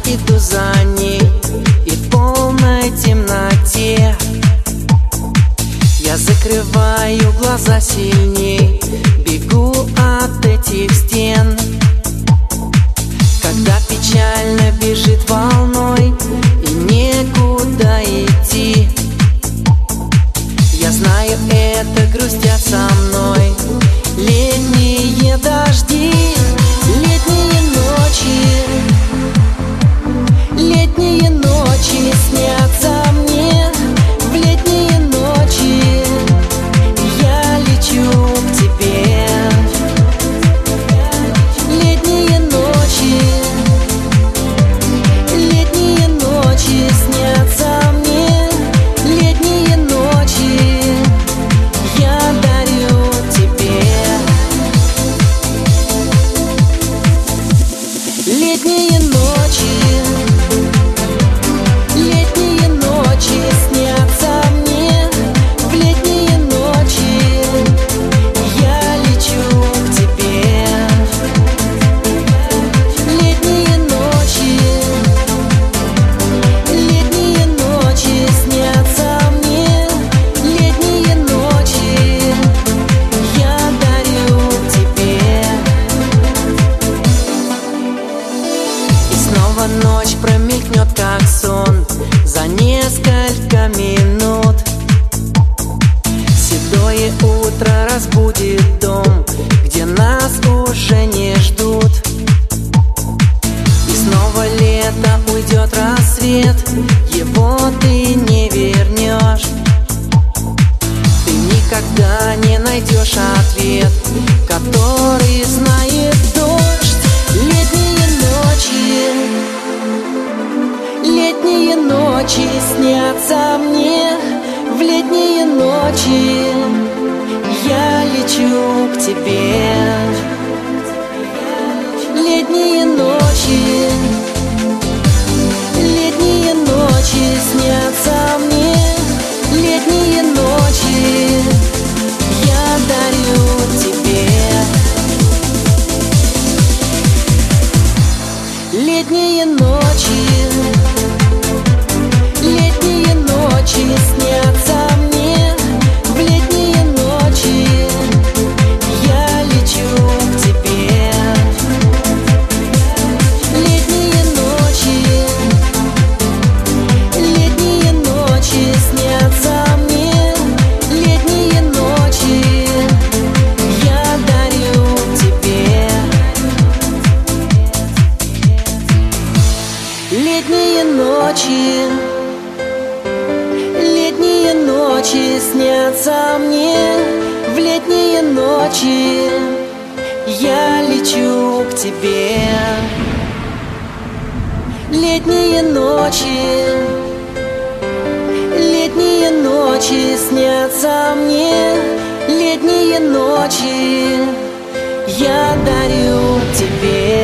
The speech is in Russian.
иду за ней, и в полной темноте я закрываю глаза сильней, бегу от этих стен. Когда печально бежит волной и некуда идти, я знаю, это грустят со мной летние дожди, летние ночи. Летние ночи снятся мне, в летние ночи я лечу к тебе. Летние ночи снятся мне, летние ночи я дарю тебе. Летние ночи снятся мне, в летние ночи я лечу к тебе. Летние ночи снятся мне, летние ночи я дарю тебе. И снова ночь промелькнет, как сон, за несколько минут. Седое утро разбудит дом, где нас уже не ждут. И снова лето, уйдет рассвет, его ты не вернешь. Ты никогда не найдешь ответ, который знает дождь. Летние ночи снятся мне, в летние ночи я лечу к тебе. Летние ночи снятся мне, летние ночи я дарю тебе. Летние ночи снятся мне, в летние ночи я лечу к тебе. Летние ночи снятся мне, летние ночи я дарю тебе. Летние ночи снятся мне, в летние ночи я лечу к тебе. Летние ночи снятся мне, летние ночи я дарю тебе.